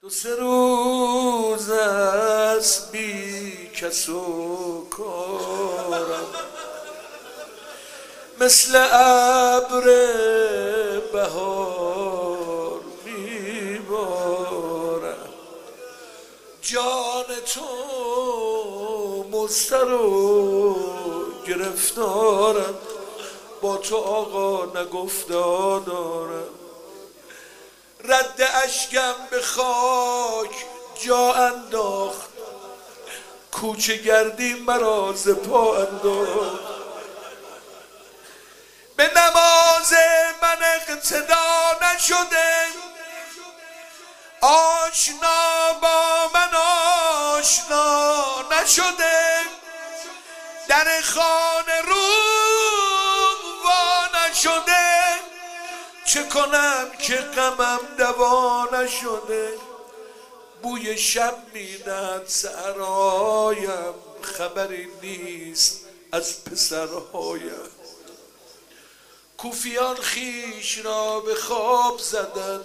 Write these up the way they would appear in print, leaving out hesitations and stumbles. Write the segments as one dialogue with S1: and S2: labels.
S1: سه روز است بی کس و کارم، مثل ابر بهار میبارم. جان تو مضطر و گرفتارم، با تو آقا نگفتا دارم. رد اشکم به خاک جا انداخت، کوچه گردی مرا ز پا انداخت. به نماز من اقتدا نشده، آشنا با من آشنا نشده. در خانه رو وا نشده، چه کنم که غمم دوا نشده. بوی شب میدن صحرایم، خبری نیست از پسرهایم. کوفیان خیش را به خواب زدن،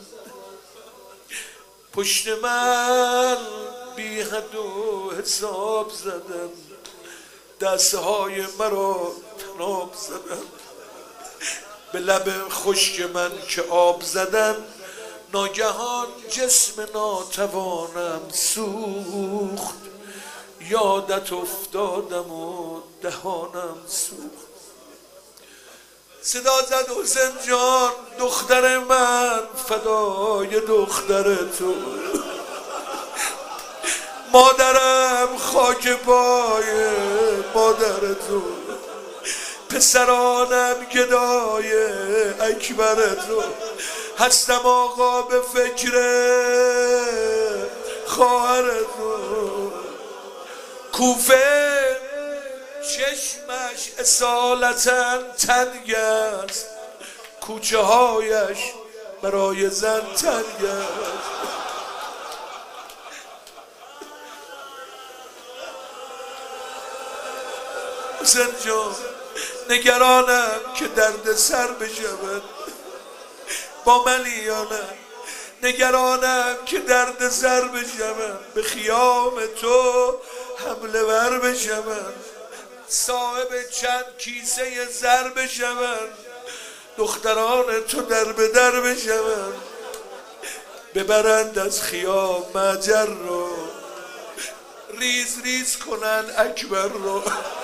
S1: پشت من بی حد و حساب زدن. دستهای مرا تناب زدن، به لب خشک من که آب زدن. ناگهان جسم ناتوانم سوخت، یادت افتادم و دهانم سوخت. صدا زد حسین جان دختر من، فدای دختر تو. مادرم خاک پای مادر تو، پسرانم گدای اکبر تو. هستم آقا به فکر خواهر تو. کوفه چشمش اصالتا تنگ است، کوچه هایش برای زن تنگ است. حسین جان نگرانم که درد سر بشود با ملیانم، نگرانم که درد سر بشود. به خیام تو حمله ور بشود، صاحب چند کیسه زر بشود. دختران تو در به در بشود، ببرند از خیام مجر رو، ریز ریز کنن اکبر رو.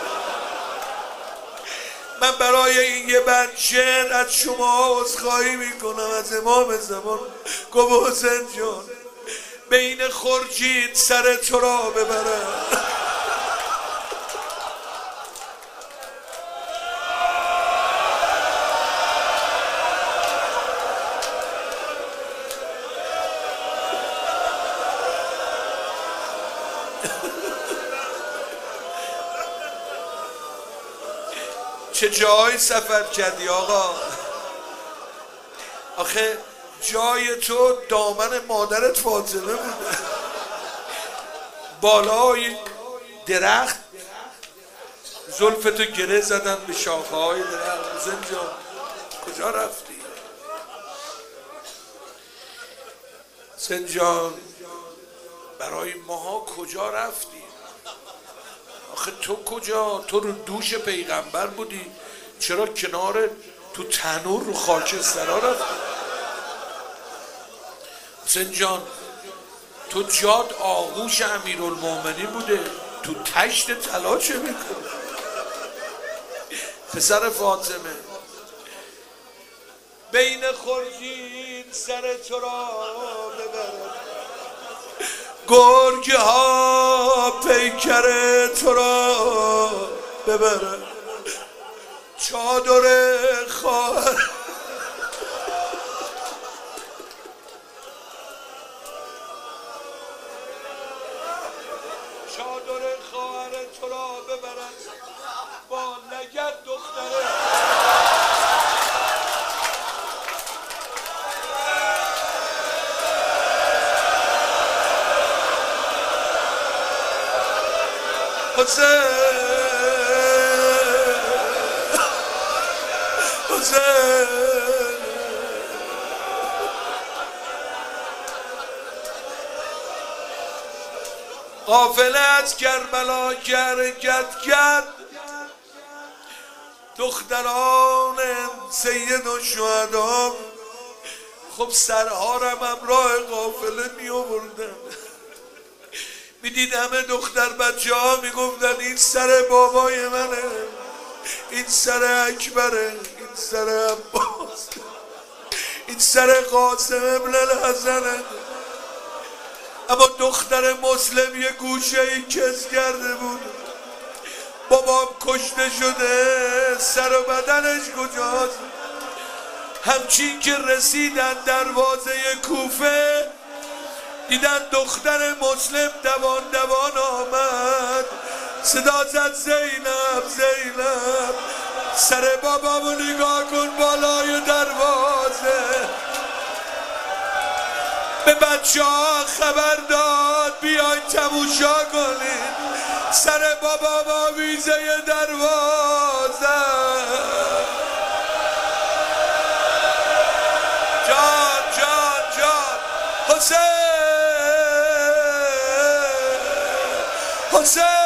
S1: من برای این یه بند شعر از شما عذرخواهی میکنم، از امام زمان. گفت حسین جان بین خورشید سر تو را ببرم. چه جایی سفر کردی آقا؟ آخه جای تو دامن مادرت فاطمه بوده، بالای درخت زلفتو گره زدن به شاخه های درخت. حسین جان کجا رفتی؟ حسین جان برای ماها کجا رفتی؟ آخه تو کجا؟ تو رو دوش پیغمبر بودی، چرا کنار تو تنور رو خاکسترها رفتی؟ حسین جان تو جاد آغوش امیرالمومنین بوده، تو تشت طلا چه میکنی؟ پسر فاطمه بین خورشید سر تو را ببرد، گرگ ها پیکر تو را ببرد. چادر خواهر تو را ببرد، با لگد دختره. حسین قافله از کربلا که حرکت کرد، دختران سید الشهدا خب سرهارم همراه قافله می آوردن. میدید همه دختر بچه ها میگفتن این سر بابای منه، این سر اکبره، این سر عباس، این سر قاسم ابن الحسنه. اما دختر مسلم یه گوشه ای کس کرده بود، بابام کشته شده، سر و بدنش کجاست؟ همچین که رسیدن دروازه کوفه دیدن دختر مسلم دوان دوان آمد، صدا زد زینب زینب، سر بابامو نگاه کن بالای دروازه. به بچه ها خبر داد بیاین تماشا کنید، سر بابام آویزه دروازه. جان جان جان حسین حسین